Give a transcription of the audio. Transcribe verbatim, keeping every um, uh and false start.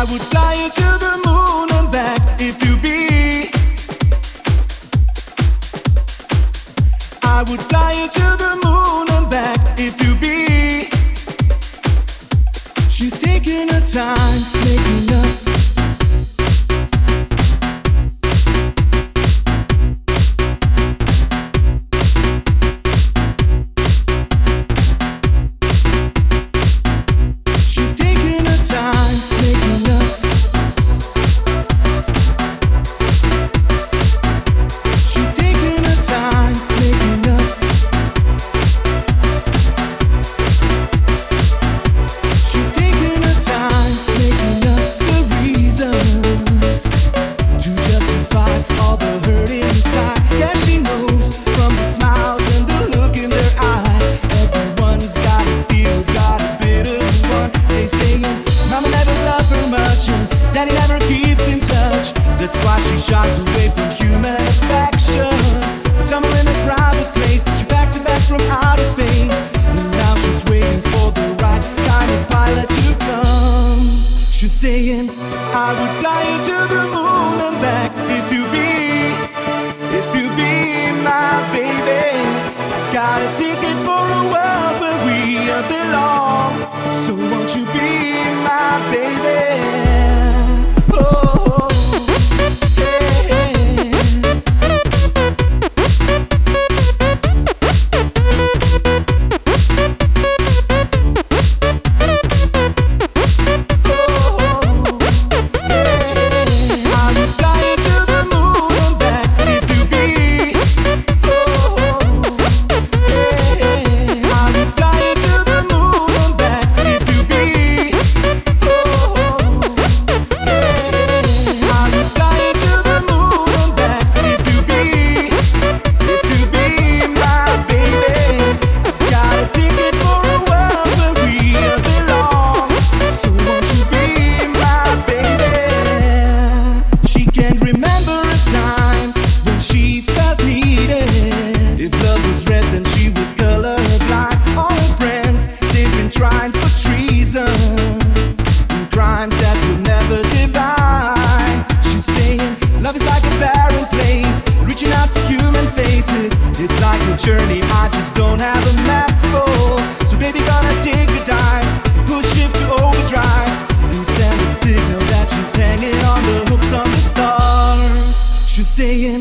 I would fly you to the moon and back if you be. I would fly you to the moon and back if you be. She's taking her time, making up. She's taking her time, making up. She's taking her time, making up. She's taking her time, making up the reasons to justify all the hurt inside. Yeah, she knows from the smiles and the look in their eyes. Everyone's got a feel, got a bit of one. They saying, Mama never loved her much, and Daddy never keeps in touch. That's why she shies away from human affection. Somewhere in a private place, she packs it back from outer space. And now she's waiting for the right kind of pilot to come. She's saying, I would fly you to the moon and back if you be, if you be my baby. I got a ticket for a world where we belong. So won't you be my baby? Oh, yeah. I would fly you to the moon and back if you be. I would fly you to the moon and back if you be. I would fly you to the moon and back if you be. If you be my baby. Got a ticket for a world where we belong. So won't you be my baby? She can't remember a time when she felt needed. If love was red, then she was colorblind. All her friends, they've been trying for treason and crimes that will never divide. She's saying, love is like a barren place, reaching out for human faces. It's like a journey I just don't have a map for. So baby, gonna take a dive, push shift to overdrive, and send a signal that she's hanging on the hooks on the stars. She's saying,